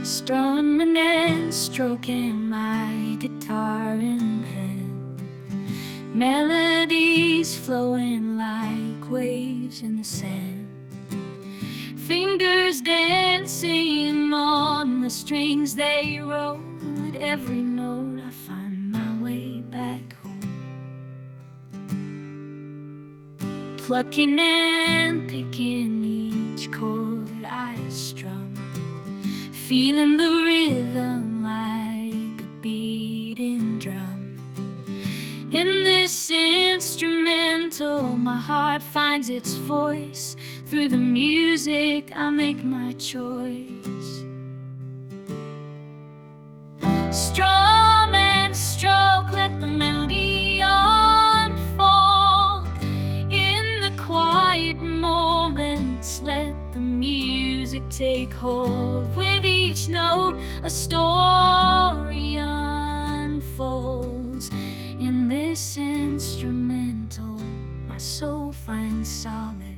strumming and stroking my guitar in pen, melodies flowing like waves in the sand, fingers dancing on the strings they wrote. At every note I find my way back home, plucking and picking each chord I strum, feeling the rhythm like a beating drum. In this instrumental, my heart finds its voice. Through the music, I make my choice. Strum and stroke, let the melody unfold. In the quiet moments, let the music take hold. With each note, a story unfolds. In this instrumental, my soul finds solace.